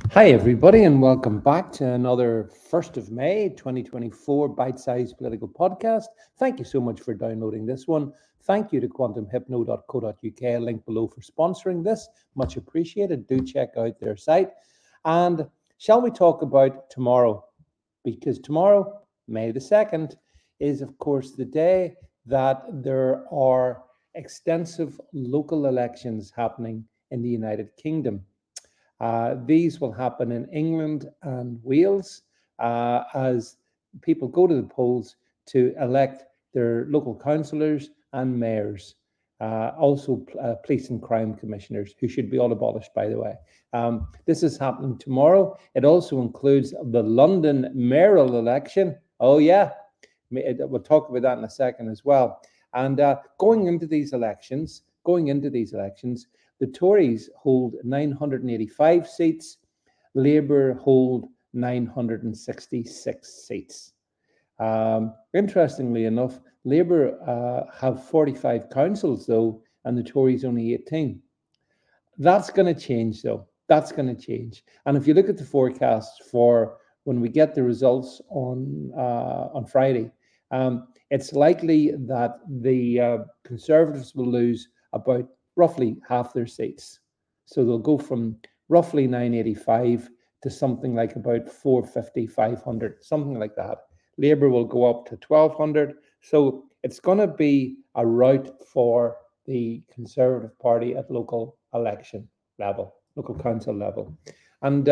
Hi, everybody, and welcome back to another 1st of May 2024 bite sized political podcast. Thank you so much for downloading this one. Thank you to quantumhypno.co.uk, link below for sponsoring this. Much appreciated. Do check out their site. And shall we talk about tomorrow? Because tomorrow, May the 2nd, is, of course, the day that there are extensive local elections happening in the United Kingdom. These will happen in England and Wales as people go to the polls to elect their local councillors and mayors. Also, police and crime commissioners, who should be all abolished, by the way. This is happening tomorrow. It also includes the London mayoral election. Oh, yeah, we'll talk about that in a second as well. And going into these elections, the Tories hold 985 seats, Labour hold 966 seats. Interestingly enough, Labour have 45 councils, though, and the Tories only 18. That's going to change, though. That's going to change. And if you look at the forecasts for when we get the results on Friday, it's likely that the Conservatives will lose about roughly half their seats. So they'll go from roughly 985 to something like about 450, 500, something like that. Labour will go up to 1200. So it's going to be a rout for the Conservative Party at local election level, local council level. And,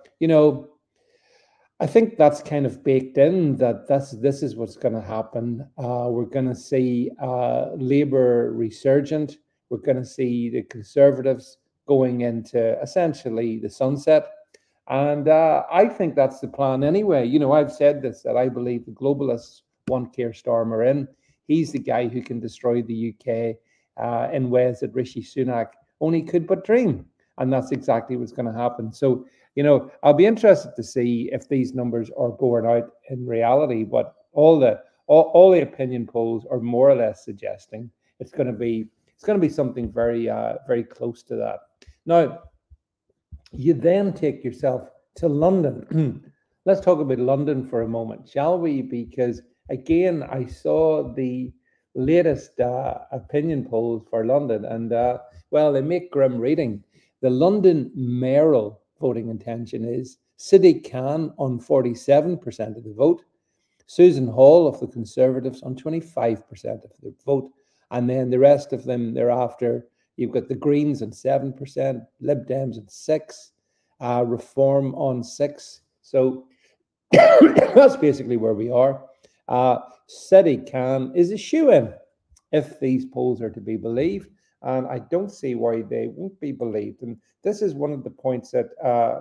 I think that's kind of baked in that this is what's going to happen. We're going to see Labour resurgent. We're going to see the Conservatives going into essentially the sunset. And I think that's the plan anyway. I've said this, that I believe the globalists want Keir Starmer in. He's the guy who can destroy the UK in ways that Rishi Sunak only could but dream. And that's exactly what's going to happen. So, I'll be interested to see if these numbers are borne out in reality. But all the opinion polls are more or less suggesting it's going to be something very very close to that. Now, you then take yourself to London. Let's talk about London for a moment, shall we? Because again, I saw the latest opinion polls for London, and well, they make grim reading. The London mayoral voting intention is Sadiq Khan on 47% of the vote, Susan Hall of the Conservatives on 25% of the vote, and then the rest of them thereafter. You've got the Greens on 7%, Lib Dems on 6%, Reform on 6%. So that's basically where we are. Sadiq Khan is a shoo-in if these polls are to be believed, and I don't see why they won't be believed. And this is one of the points that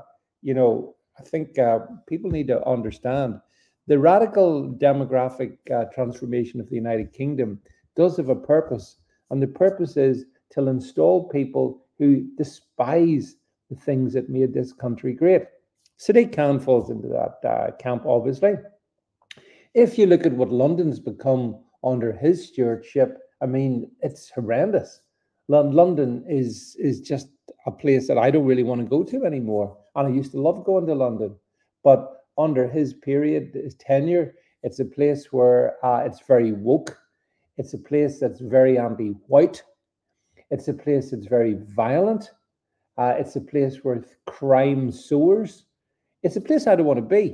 I think people need to understand. The radical demographic transformation of the United Kingdom does have a purpose, and the purpose is to install people who despise the things that made this country great. Sadiq Khan falls into that camp, obviously. If you look at what London's become under his stewardship, I mean, it's horrendous. London is just a place that I don't really want to go to anymore. And I used to love going to London. But under his period, his tenure, it's a place where it's very woke. It's a place that's very anti-white. It's a place that's very violent. It's a place where crime soars. It's a place I don't want to be.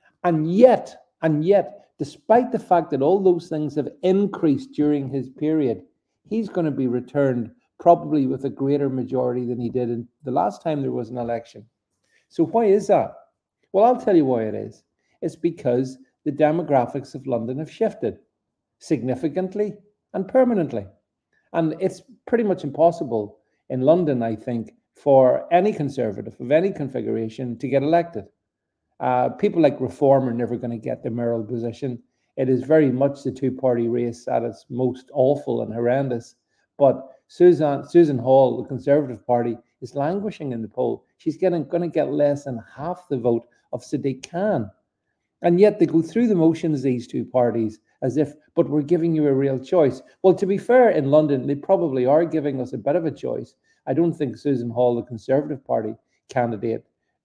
And yet, despite the fact that all those things have increased during his period, he's going to be returned probably with a greater majority than he did in the last time there was an election. So why is that? Well, I'll tell you why it is. It's because the demographics of London have shifted significantly and permanently. And it's pretty much impossible in London, I think, for any Conservative of any configuration to get elected. People like Reform are never going to get the mayoral position. It is very much the two-party race at its most awful and horrendous. But Susan Hall, the Conservative Party, is languishing in the poll. She's going to get less than half the vote of Sadiq Khan. And yet they go through the motions, these two parties, as if, but we're giving you a real choice. Well, to be fair, in London, they probably are giving us a bit of a choice. I don't think Susan Hall, the Conservative Party candidate,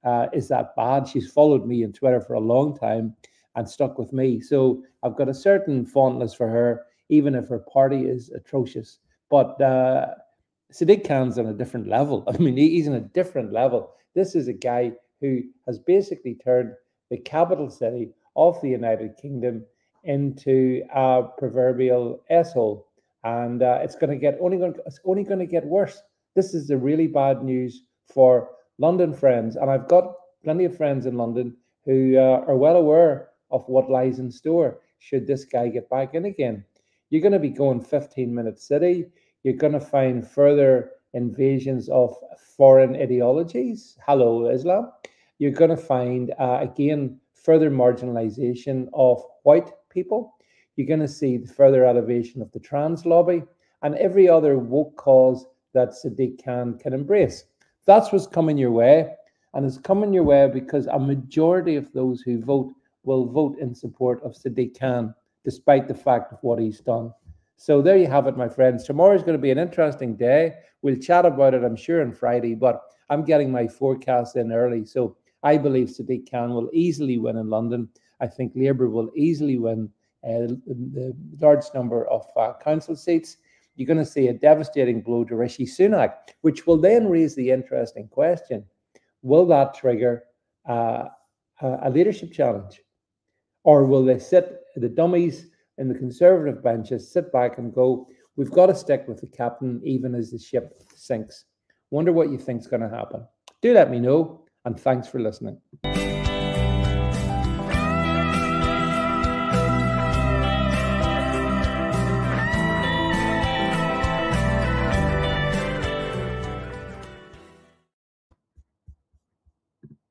is that bad. She's followed me on Twitter for a long time and stuck with me. So I've got a certain fondness for her, even if her party is atrocious. But Sadiq Khan's on a different level. I mean, he's on a different level. This is a guy who has basically turned the capital city of the United Kingdom into a proverbial s-hole, and it's only going to get worse. This is the really bad news for London friends, and I've got plenty of friends in London who are well aware of what lies in store should this guy get back in again. You're going to be going 15-minute city. You're going to find further invasions of foreign ideologies. Hello, Islam. You're going to find, again, further marginalization of white people. You're going to see the further elevation of the trans lobby and every other woke cause that Sadiq Khan can embrace. That's what's coming your way. And it's coming your way because a majority of those who vote will vote in support of Sadiq Khan, despite the fact of what he's done. So there you have it, my friends. Tomorrow is going to be an interesting day. We'll chat about it, I'm sure, on Friday, but I'm getting my forecast in early. So I believe Sadiq Khan will easily win in London. I think Labour will easily win the large number of council seats. You're going to see a devastating blow to Rishi Sunak, which will then raise the interesting question: will that trigger a leadership challenge? Or will they sit, the dummies in the Conservative benches, sit back and go, we've got to stick with the captain even as the ship sinks? Wonder what you think's going to happen. Do let me know, and thanks for listening.